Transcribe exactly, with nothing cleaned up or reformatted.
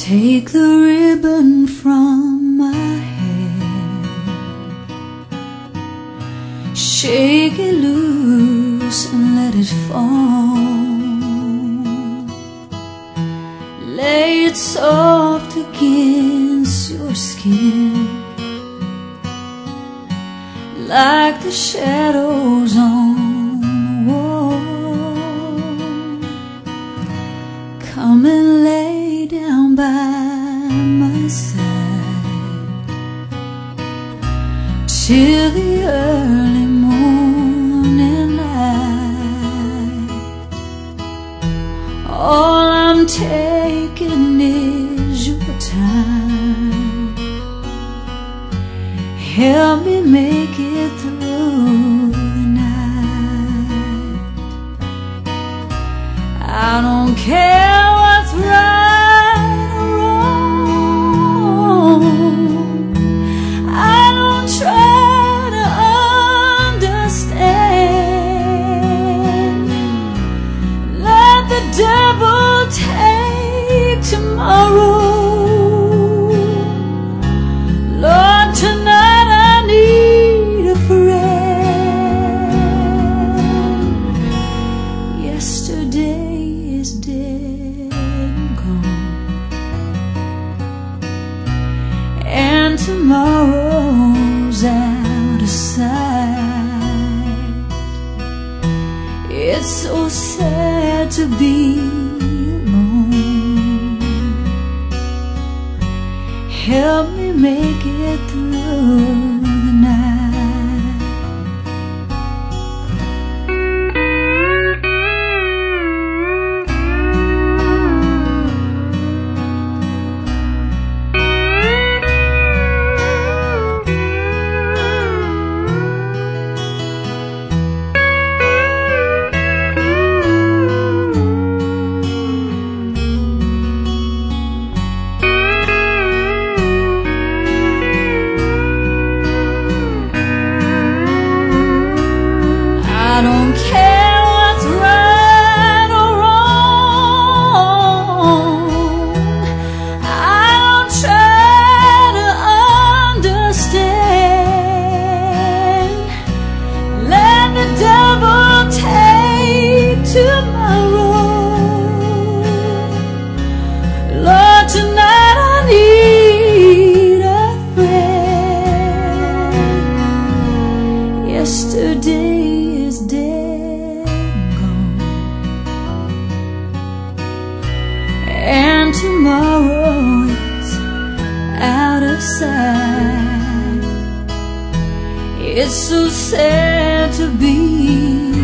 Take the ribbon from my hair, shake it loose and let it fall. Lay it soft against your skin, like the shadows on the wall. Come and lay down by my side till the early morning light. All I'm taking is your time. Help me make it through the night. I don't care what's right or wrong. I don't try to understand. Let the devil take tomorrow. Lord, tonight I need a friend. Yesterday is dead and gone, and tomorrow's out of sight. It's so sad to be alone. Help me make it through the night. I don't care what's right or wrong. I don't try to understand. Let the devil take tomorrow. Lord, tonight I need a friend. Yesterday is dead and gone, and tomorrow is out of sight. It's so sad to be